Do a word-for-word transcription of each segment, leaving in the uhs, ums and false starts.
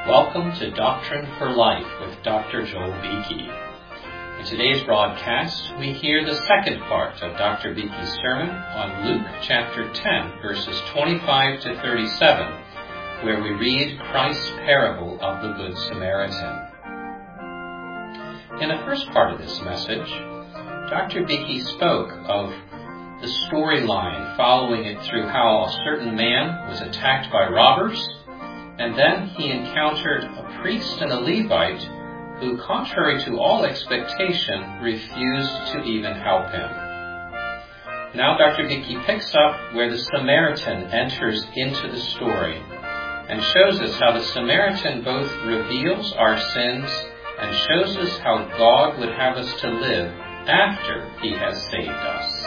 Welcome to Doctrine for Life with Doctor Joel Beeke. In today's broadcast, we hear the second part of Doctor Beeke's sermon on Luke chapter ten, verses twenty-five to thirty-seven, where we read Christ's parable of the Good Samaritan. In the first part of this message, Doctor Beeke spoke of the storyline, following it through how a certain man was attacked by robbers, and then he encountered a priest and a Levite who, contrary to all expectation, refused to even help him. Now Doctor Beeke picks up where the Samaritan enters into the story and shows us how the Samaritan both reveals our sins and shows us how God would have us to live after he has saved us.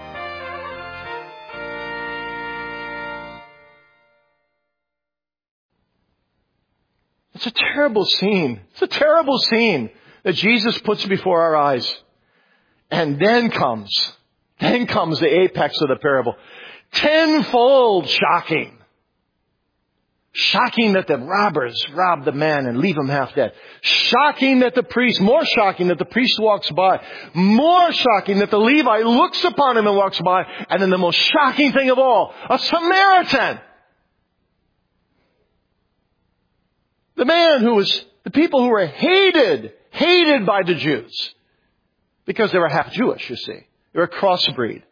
It's a terrible scene. It's a terrible scene that Jesus puts before our eyes. And then comes, then comes the apex of the parable. Tenfold shocking. Shocking that the robbers rob the man and leave him half dead. Shocking that the priest, more shocking that the priest walks by. More shocking that the Levite looks upon him and walks by. And then the most shocking thing of all, a Samaritan. The man who was, the people who were hated, hated by the Jews. Because they were half Jewish, you see. They were a crossbreed.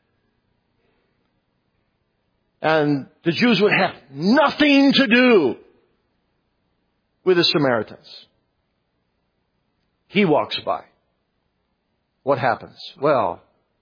And the Jews would have nothing to do with the Samaritans. He walks by. What happens? Well,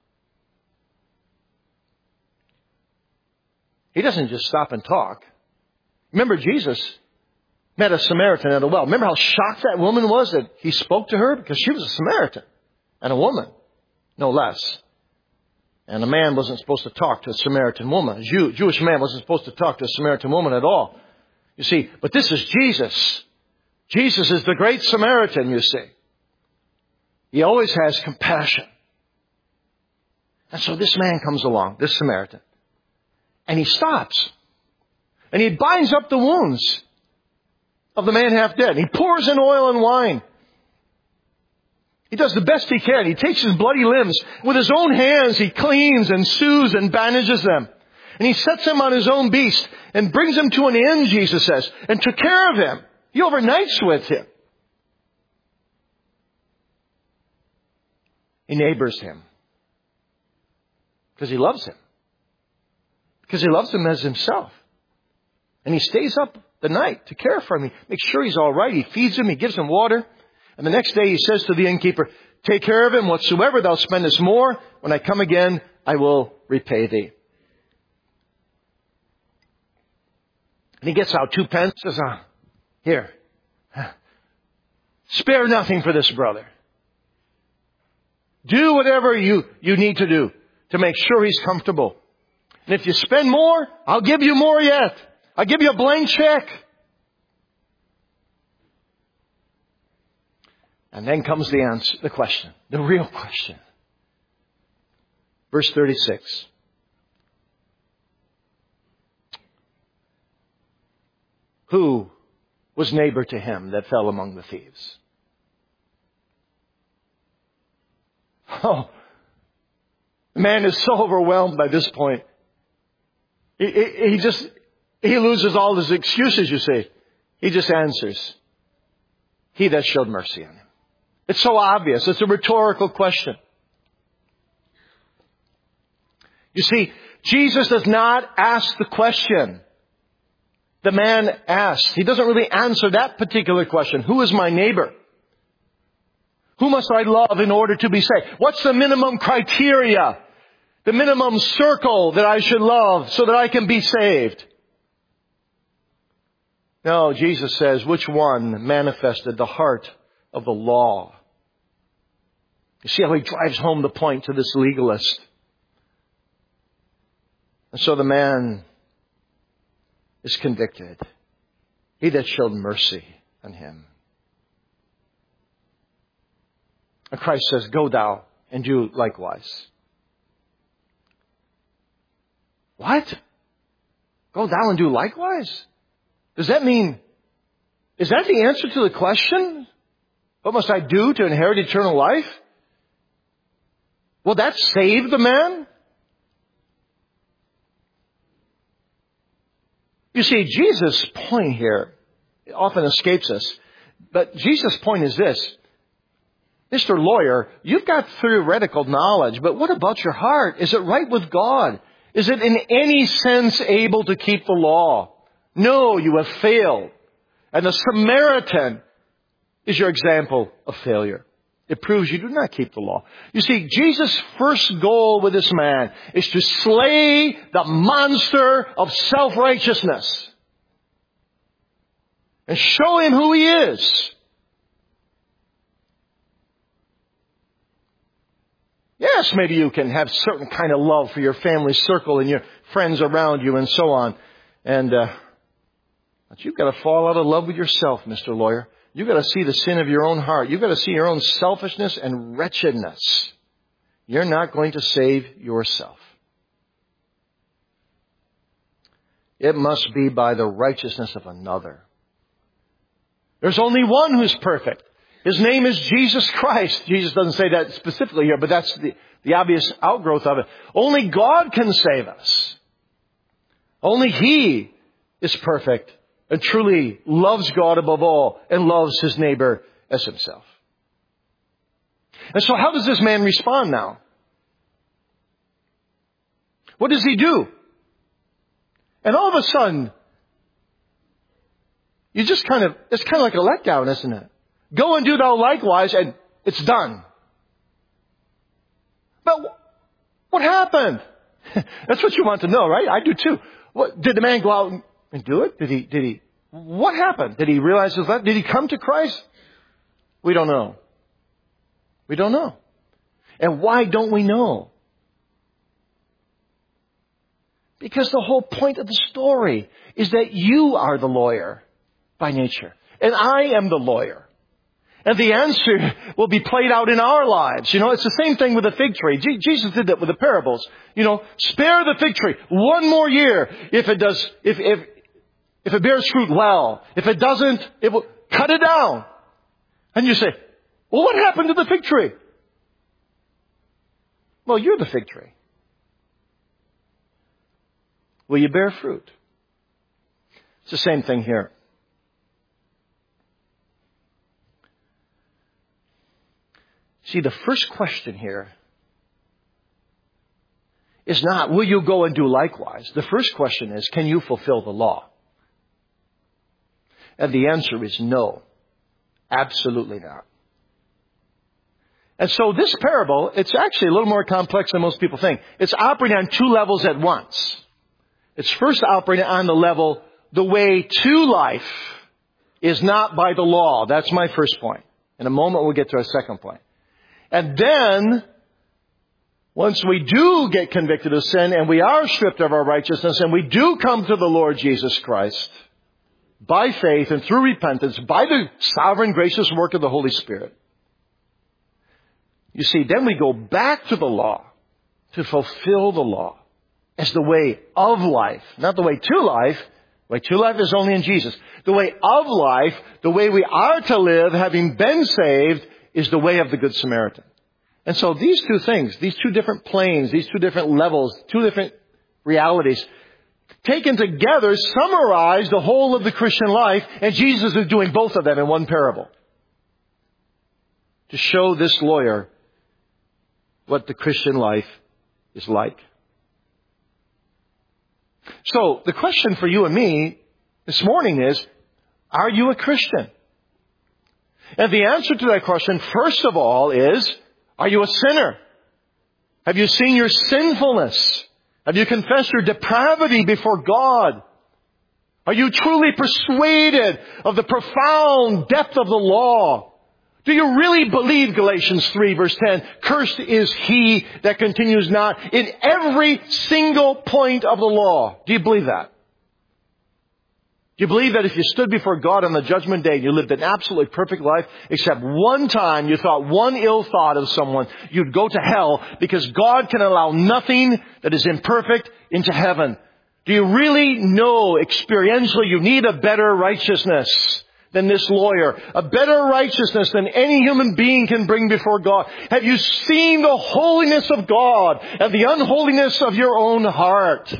he doesn't just stop and talk. Remember, Jesus met a Samaritan at a well. Remember how shocked that woman was that he spoke to her? Because she was a Samaritan and a woman, no less. And a man wasn't supposed to talk to a Samaritan woman. A Jew, Jewish man wasn't supposed to talk to a Samaritan woman at all. You see, but this is Jesus. Jesus is the great Samaritan, you see. He always has compassion. And so this man comes along, this Samaritan, and he stops. And he binds up the wounds of the man half dead. He pours in oil and wine. He does the best he can. He takes his bloody limbs. With his own hands, he cleans and soothes and bandages them. And he sets him on his own beast and brings him to an inn, Jesus says, and took care of him. He overnights with him. He neighbors him. Because he loves him. Because he loves him as himself. And he stays up the night to care for him. He makes sure he's all right. He feeds him. He gives him water. And the next day he says to the innkeeper, take care of him. Whatsoever thou spendest more, when I come again, I will repay thee. And he gets out two pence. Says, ah, here. Spare nothing for this brother. Do whatever you, you need to do to make sure he's comfortable. And if you spend more, I'll give you more yet. I'll give you a blank check. And then comes the answer, the question, the real question. Verse thirty-six. Who was neighbor to him that fell among the thieves? Oh, the man is so overwhelmed by this point. He, he, he just... He loses all his excuses, you see. He just answers, he that showed mercy on him. It's so obvious. It's a rhetorical question. You see, Jesus does not ask the question the man asks. He doesn't really answer that particular question. Who is my neighbor? Who must I love in order to be saved? What's the minimum criteria? The minimum circle that I should love so that I can be saved? No, Jesus says, which one manifested the heart of the law? You see how he drives home the point to this legalist. And so the man is convicted. He that showed mercy on him. And Christ says, go thou and do likewise. What? Go thou and do likewise? Does that mean Is that the answer to the question? What must I do to inherit eternal life? Will that save the man? You see, Jesus' point here often escapes us. But Jesus' point is this. Mister Lawyer, you've got theoretical knowledge, but what about your heart? Is it right with God? Is it in any sense able to keep the law? No, you have failed. And the Samaritan is your example of failure. It proves you do not keep the law. You see, Jesus' first goal with this man is to slay the monster of self-righteousness and show him who he is. Yes, maybe you can have certain kind of love for your family circle and your friends around you and so on. And, uh, but you've got to fall out of love with yourself, Mister Lawyer. You've got to see the sin of your own heart. You've got to see your own selfishness and wretchedness. You're not going to save yourself. It must be by the righteousness of another. There's only one who's perfect. His name is Jesus Christ. Jesus doesn't say that specifically here, but that's the, the obvious outgrowth of it. Only God can save us. Only He is perfect and truly loves God above all and loves his neighbor as himself. And so how does this man respond now? What does he do? And all of a sudden, you just kind of, it's kind of like a letdown, isn't it? Go and do thou likewise, and it's done. But what happened? That's what you want to know, right? I do too. What, did the man go out and do it? Did he, did he, what happened? Did he realize his life? Did he come to Christ? We don't know. We don't know. And why don't we know? Because the whole point of the story is that you are the lawyer by nature. And I am the lawyer. And the answer will be played out in our lives. You know, it's the same thing with the fig tree. Je- Jesus did that with the parables. You know, spare the fig tree one more year. If it does, if, if, if it bears fruit, well. If it doesn't, it will cut it down. And you say, well, what happened to the fig tree? Well, you're the fig tree. Will you bear fruit? It's the same thing here. See, the first question here is not, will you go and do likewise? The first question is, can you fulfill the law? And the answer is no. Absolutely not. And so this parable, it's actually a little more complex than most people think. It's operating on two levels at once. It's first operating on the level, the way to life is not by the law. That's my first point. In a moment, we'll get to our second point. And then, once we do get convicted of sin and we are stripped of our righteousness and we do come to the Lord Jesus Christ by faith and through repentance, by the sovereign gracious work of the Holy Spirit, you see, then we go back to the law to fulfill the law as the way of life, not the way to life. The way to life is only in Jesus. The way of life, the way we are to live, having been saved, is the way of the Good Samaritan. And so these two things, these two different planes, these two different levels, two different realities, taken together, summarize the whole of the Christian life, and Jesus is doing both of them in one parable. To show this lawyer what the Christian life is like. So, the question for you and me this morning is, are you a Christian? And the answer to that question, first of all, is, are you a sinner? Have you seen your sinfulness? Have you confessed your depravity before God? Are you truly persuaded of the profound depth of the law? Do you really believe, Galatians three verse ten, cursed is he that continues not in every single point of the law? Do you believe that? Do you believe that if you stood before God on the judgment day and you lived an absolutely perfect life, except one time you thought one ill thought of someone, you'd go to hell because God can allow nothing that is imperfect into heaven? Do you really know experientially you need a better righteousness than this lawyer, a better righteousness than any human being can bring before God? Have you seen the holiness of God and the unholiness of your own heart?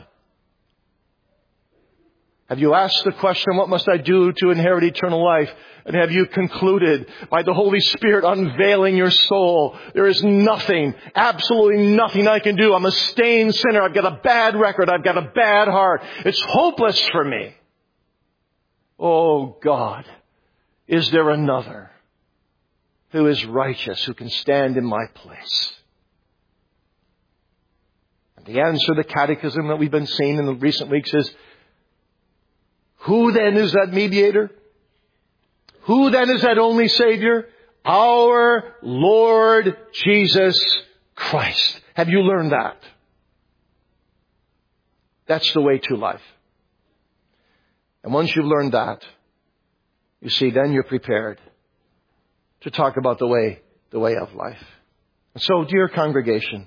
Have you asked the question, what must I do to inherit eternal life? And have you concluded by the Holy Spirit unveiling your soul, there is nothing, absolutely nothing I can do. I'm a stained sinner. I've got a bad record. I've got a bad heart. It's hopeless for me. Oh God, is there another who is righteous, who can stand in my place? And the answer to the catechism that we've been seeing in the recent weeks is, who then is that mediator? Who then is that only Savior? Our Lord Jesus Christ. Have you learned that? That's the way to life. And once you've learned that, you see, then you're prepared to talk about the way, the way of life. And so, dear congregation,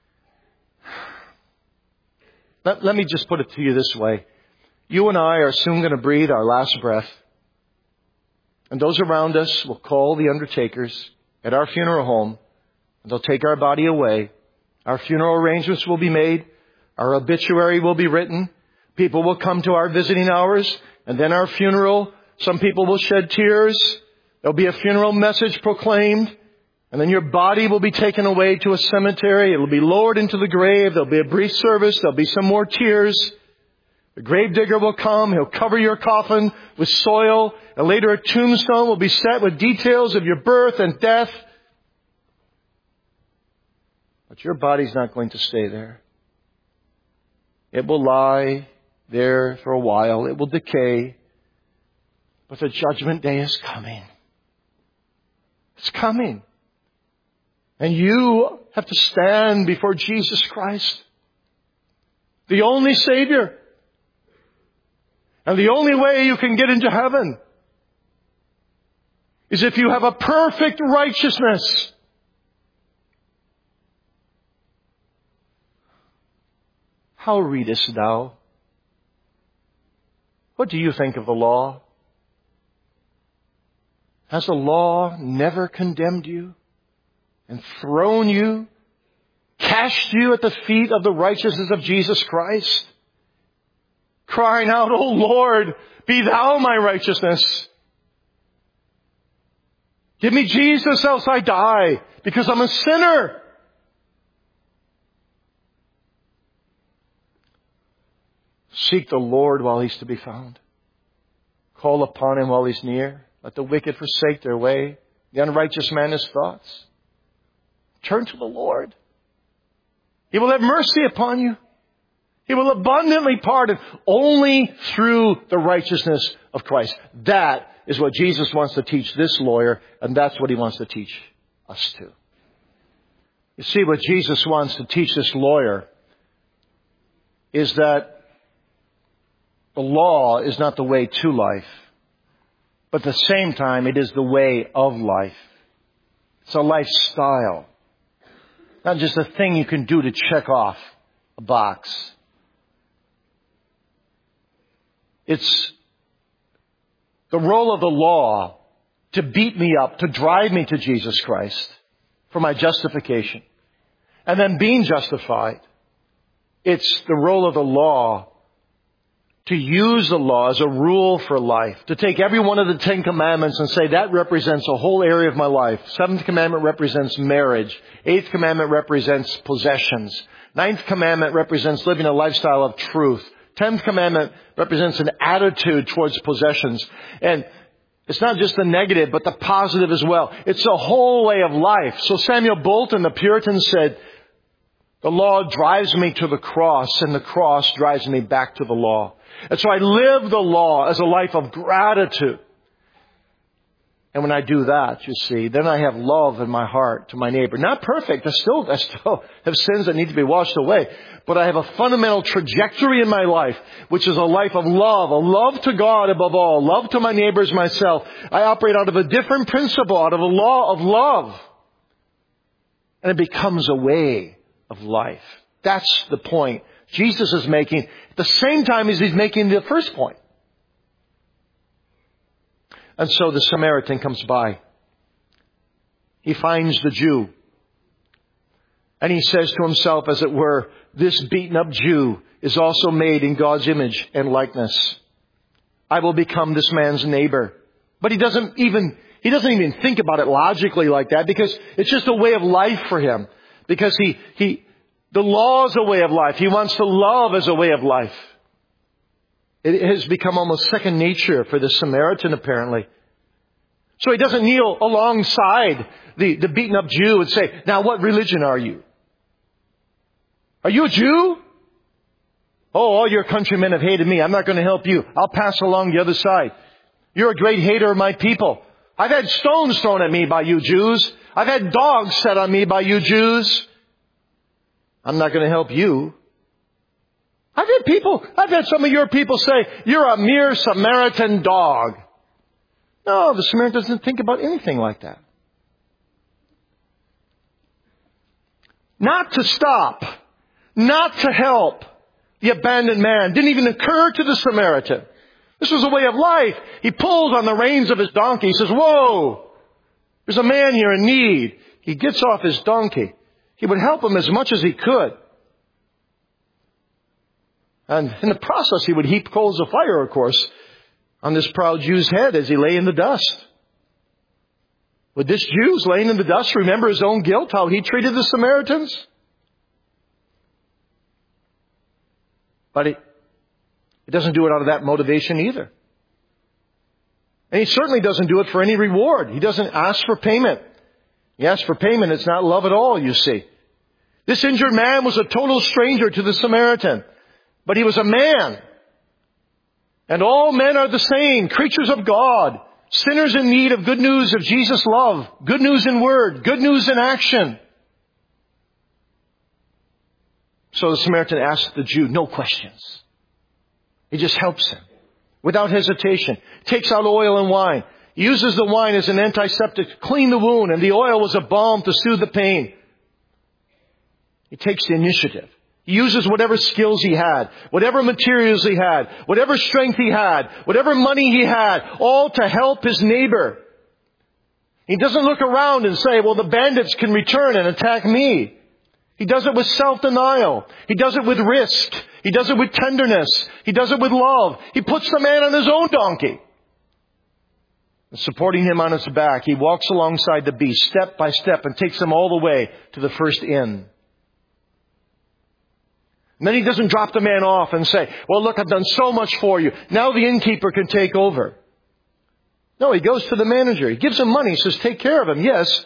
let, let me just put it to you this way. You and I are soon going to breathe our last breath. And those around us will call the undertakers at our funeral home. And they'll take our body away. Our funeral arrangements will be made. Our obituary will be written. People will come to our visiting hours. And then our funeral. Some people will shed tears. There'll be a funeral message proclaimed. And then your body will be taken away to a cemetery. It'll be lowered into the grave. There'll be a brief service. There'll be some more tears. The gravedigger will come. He'll cover your coffin with soil. And later a tombstone will be set with details of your birth and death. But your body's not going to stay there. It will lie there for a while. It will decay. But the judgment day is coming. It's coming. And you have to stand before Jesus Christ, the only Savior. And the only way you can get into heaven is if you have a perfect righteousness. How readest thou? What do you think of the law? Has the law never condemned you and thrown you, cast you at the feet of the righteousness of Jesus Christ? Crying out, "O Lord, be thou my righteousness. Give me Jesus, else I die, because I'm a sinner." Seek the Lord while He's to be found. Call upon Him while He's near. Let the wicked forsake their way, the unrighteous man his thoughts. Turn to the Lord. He will have mercy upon you. He will abundantly pardon only through the righteousness of Christ. That is what Jesus wants to teach this lawyer, and that's what He wants to teach us too. You see, what Jesus wants to teach this lawyer is that the law is not the way to life, but at the same time, it is the way of life. It's a lifestyle. Not just a thing you can do to check off a box. It's the role of the law to beat me up, to drive me to Jesus Christ for my justification. And then being justified, it's the role of the law to use the law as a rule for life. To take every one of the Ten Commandments and say that represents a whole area of my life. Seventh Commandment represents marriage. Eighth Commandment represents possessions. Ninth Commandment represents living a lifestyle of truth. Tenth Commandment represents an attitude towards possessions. And it's not just the negative, but the positive as well. It's a whole way of life. So Samuel Bolton, the Puritan, said, the law drives me to the cross, and the cross drives me back to the law. And so I live the law as a life of gratitude. And when I do that, you see, then I have love in my heart to my neighbor. Not perfect. I still, I still have sins that need to be washed away. But I have a fundamental trajectory in my life, which is a life of love, a love to God above all, love to my neighbors, myself. I operate out of a different principle, out of a law of love. And it becomes a way of life. That's the point Jesus is making at the same time as He's making the first point. And so the Samaritan comes by. He finds the Jew. And he says to himself, as it were, this beaten up Jew is also made in God's image and likeness. I will become this man's neighbor. But he doesn't even, he doesn't even think about it logically like that, because it's just a way of life for him. Because he, he, the law is a way of life. He wants to love as a way of life. It has become almost second nature for the Samaritan, apparently. So he doesn't kneel alongside the, the beaten up Jew and say, now what religion are you? Are you a Jew? Oh, all your countrymen have hated me. I'm not going to help you. I'll pass along the other side. You're a great hater of my people. I've had stones thrown at me by you Jews. I've had dogs set on me by you Jews. I'm not going to help you. I've had people, I've had some of your people say, you're a mere Samaritan dog. No, the Samaritan doesn't think about anything like that. Not to stop, not to help the abandoned man didn't even occur to the Samaritan. This was a way of life. He pulls on the reins of his donkey. He says, whoa, there's a man here in need. He gets off his donkey. He would help him as much as he could. And in the process, he would heap coals of fire, of course, on this proud Jew's head as he lay in the dust. Would this Jew laying in the dust remember his own guilt, how he treated the Samaritans? But he, he doesn't do it out of that motivation either. And he certainly doesn't do it for any reward. He doesn't ask for payment. He asks for payment. It's not love at all, you see. This injured man was a total stranger to the Samaritan. But he was a man. And all men are the same, creatures of God, sinners in need of good news of Jesus' love, good news in word, good news in action. So the Samaritan asks the Jew no questions. He just helps him without hesitation, takes out oil and wine, uses the wine as an antiseptic to clean the wound, and the oil was a balm to soothe the pain. He takes the initiative. He uses whatever skills he had, whatever materials he had, whatever strength he had, whatever money he had, all to help his neighbor. He doesn't look around and say, well, the bandits can return and attack me. He does it with self-denial. He does it with risk. He does it with tenderness. He does it with love. He puts the man on his own donkey. And supporting him on his back, he walks alongside the beast step by step and takes him all the way to the first inn. And then he doesn't drop the man off and say, well, look, I've done so much for you. Now the innkeeper can take over. No, he goes to the manager. He gives him money. He says, take care of him. Yes.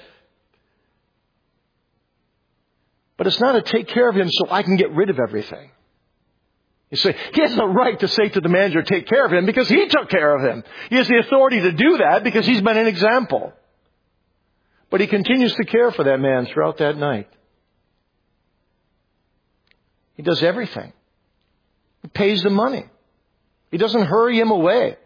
But it's not to take care of him so I can get rid of everything. You say, he has the right to say to the manager, take care of him because he took care of him. He has the authority to do that because he's been an example. But he continues to care for that man throughout that night. He does everything. He pays the money. He doesn't hurry him away.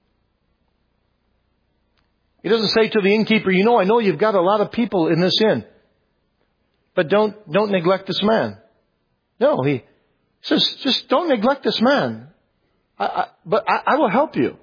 He doesn't say to the innkeeper, you know, I know you've got a lot of people in this inn, but don't, don't neglect this man. No, he says, just don't neglect this man. I, I, but I, I will help you.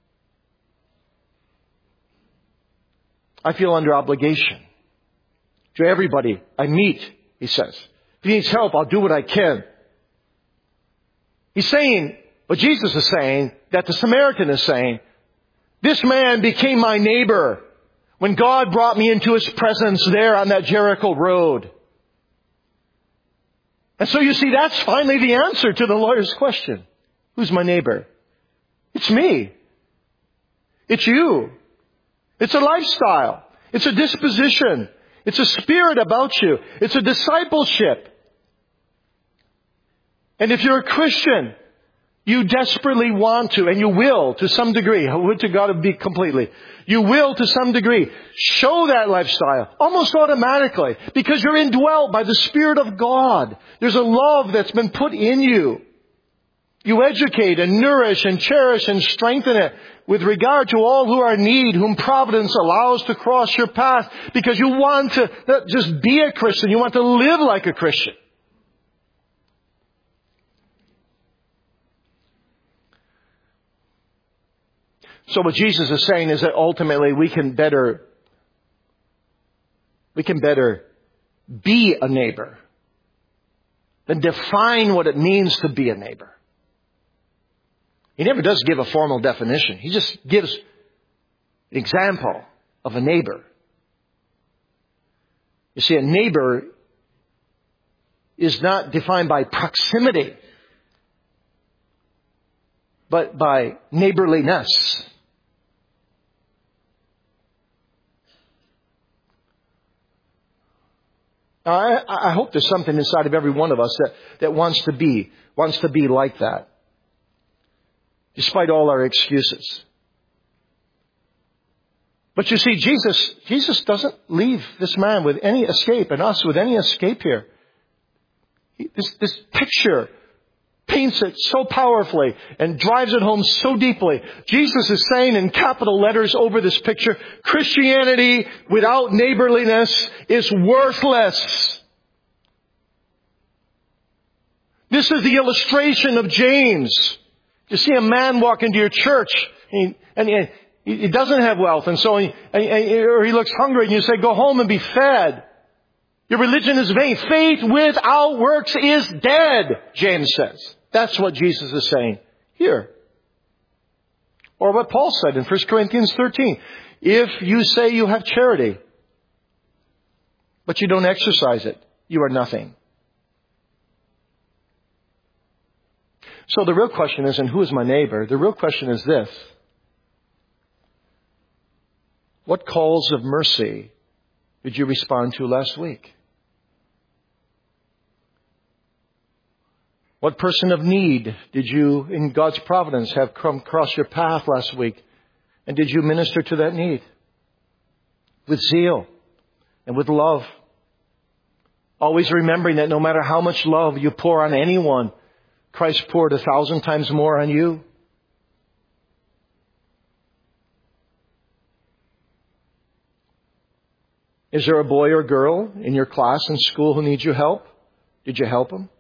I feel under obligation to everybody I meet, he says. If he needs help, I'll do what I can. He's saying, what Jesus is saying, that the Samaritan is saying, this man became my neighbor when God brought me into His presence there on that Jericho road. And so you see, that's finally the answer to the lawyer's question. Who's my neighbor? It's me. It's you. It's a lifestyle. It's a disposition. It's a spirit about you. It's a discipleship. And if you're a Christian, you desperately want to, and you will to some degree, I would to God it be completely, you will to some degree show that lifestyle almost automatically because you're indwelt by the Spirit of God. There's a love that's been put in you. You educate and nourish and cherish and strengthen it with regard to all who are in need, whom providence allows to cross your path because you want to not just be a Christian, you want to live like a Christian. So what Jesus is saying is that ultimately we can better, we can better be a neighbor than define what it means to be a neighbor. He never does give a formal definition. He just gives an example of a neighbor. You see, a neighbor is not defined by proximity, but by neighborliness. Now, I, I hope there's something inside of every one of us that, that wants to be, wants to be like that, despite all our excuses. But you see, Jesus, Jesus doesn't leave this man with any escape, and us with any escape here. He, this, this picture paints it so powerfully and drives it home so deeply. Jesus is saying in capital letters over this picture, Christianity without neighborliness is worthless. This is the illustration of James. You see a man walk into your church and, and, and he doesn't have wealth, and so he, and, and, or he looks hungry, and you say, go home and be fed. Your religion is vain. Faith without works is dead, James says. That's what Jesus is saying here. Or what Paul said in First Corinthians thirteen. If you say you have charity, but you don't exercise it, you are nothing. So the real question isn't who is my neighbor. The real question is this. What calls of mercy did you respond to last week? What person of need did you, in God's providence, have come across your path last week? And did you minister to that need? With zeal and with love. Always remembering that no matter how much love you pour on anyone, Christ poured a thousand times more on you. Is there a boy or girl in your class in school who needs your help? Did you help them?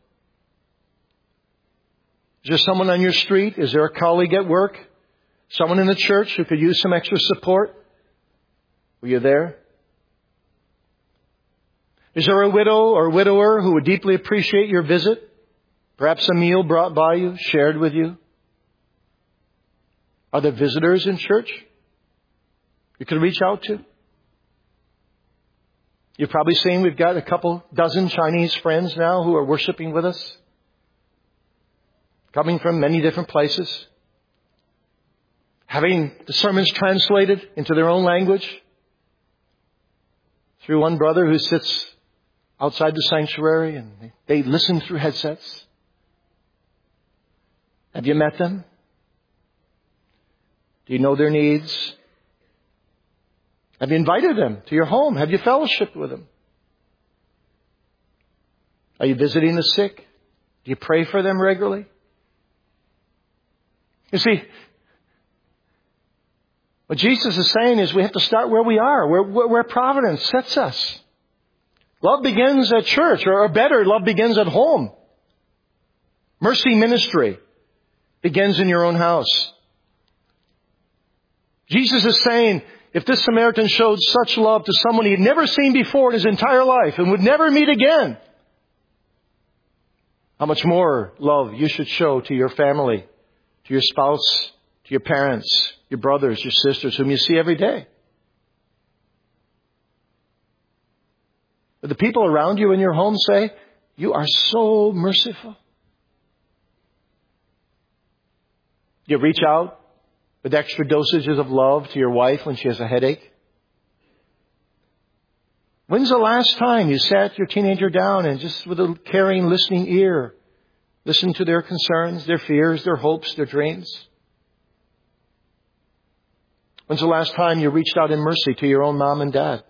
Is there someone on your street? Is there a colleague at work? Someone in the church who could use some extra support? Were you there? Is there a widow or widower who would deeply appreciate your visit? Perhaps a meal brought by you, shared with you? Are there visitors in church you could reach out to? You've probably seen we've got a couple dozen Chinese friends now who are worshiping with us. Coming from many different places. Having the sermons translated into their own language. Through one brother who sits outside the sanctuary and they listen through headsets. Have you met them? Do you know their needs? Have you invited them to your home? Have you fellowshiped with them? Are you visiting the sick? Do you pray for them regularly? You see, what Jesus is saying is we have to start where we are, where, where providence sets us. Love begins at church, or better, love begins at home. Mercy ministry begins in your own house. Jesus is saying, if this Samaritan showed such love to someone he had never seen before in his entire life and would never meet again, how much more love you should show to your family, to your spouse, to your parents, your brothers, your sisters, whom you see every day. But the people around you in your home say, you are so merciful. You reach out with extra dosages of love to your wife when she has a headache. When's the last time you sat your teenager down and just with a caring, listening ear, listened to their concerns, their fears, their hopes, their dreams? When's the last time you reached out in mercy to your own mom and dad?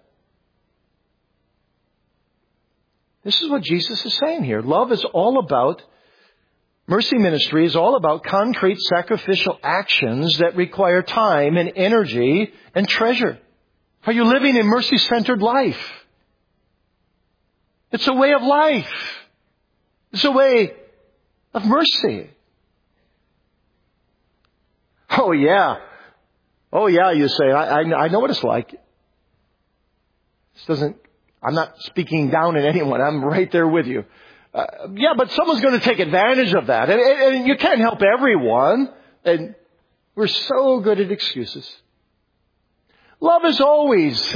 This is what Jesus is saying here. Love is all about, mercy ministry is all about concrete sacrificial actions that require time and energy and treasure. Are you living a mercy-centered life? It's a way of life. It's a way of mercy. Oh yeah, Oh yeah, you say, I, I, I know what it's like. This doesn't, I'm not speaking down at anyone. I'm right there with you. Uh, yeah, but someone's going to take advantage of that. And, and, and you can't help everyone. And we're so good at excuses. Love is always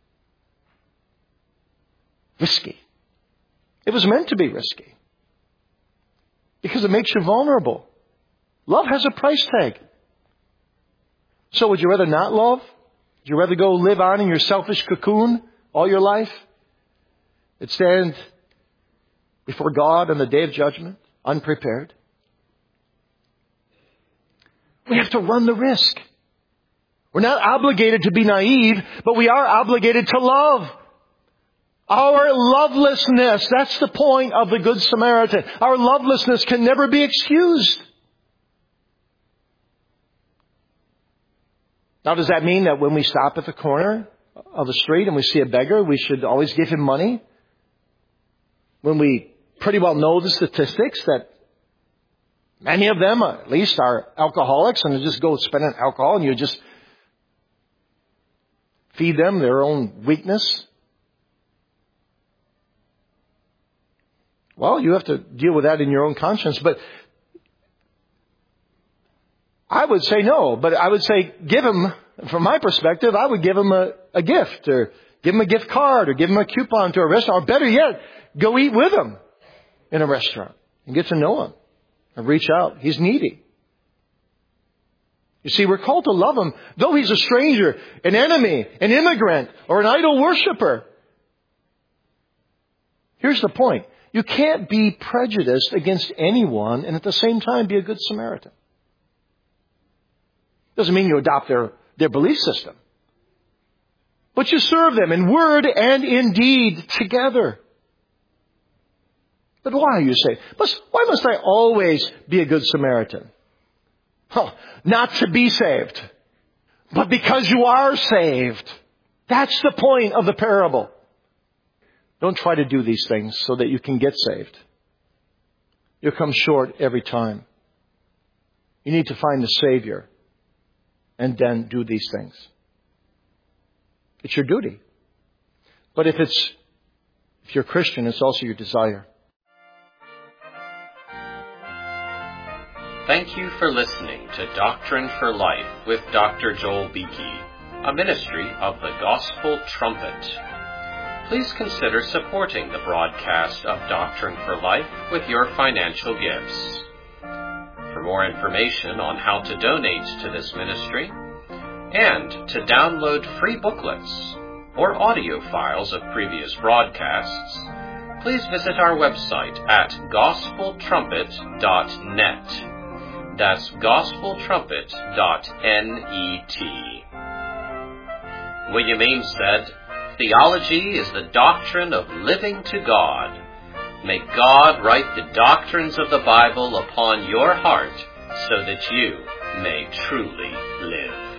risky. It was meant to be risky. Because it makes you vulnerable. Love has a price tag. So would you rather not love? Would you rather go live on in your selfish cocoon all your life? And stand before God on the day of judgment, unprepared? We have to run the risk. We're not obligated to be naive, but we are obligated to love. Our lovelessness, that's the point of the Good Samaritan. Our lovelessness can never be excused. Now, does that mean that when we stop at the corner of the street and we see a beggar, we should always give him money? When we pretty well know the statistics that many of them, at least, are alcoholics, and they just go spend on alcohol and you just feed them their own weakness? Well, you have to deal with that in your own conscience. But I would say no. But I would say give him, from my perspective, I would give him a, a gift, or give him a gift card, or give him a coupon to a restaurant. Or better yet, go eat with him in a restaurant and get to know him and reach out. He's needy. You see, we're called to love him, though he's a stranger, an enemy, an immigrant, or an idol worshiper. Here's the point. You can't be prejudiced against anyone and at the same time be a good Samaritan. Doesn't mean you adopt their, their belief system. But you serve them in word and in deed together. But why, you say? Why must I always be a good Samaritan? Oh, not to be saved, but because you are saved. That's the point of the parable. Don't try to do these things so that you can get saved. You'll come short every time. You need to find the Savior and then do these things. It's your duty. But if it's, if you're a Christian, it's also your desire. Thank you for listening to Doctrine for Life with Doctor Joel Beeke, a ministry of the Gospel Trumpet. Please consider supporting the broadcast of Doctrine for Life with your financial gifts. For more information on how to donate to this ministry and to download free booklets or audio files of previous broadcasts, please visit our website at gospel trumpet dot net. That's gospel trumpet dot net. William Ames said, "Theology is the doctrine of living to God. May God write the doctrines of the Bible upon your heart so that you may truly live."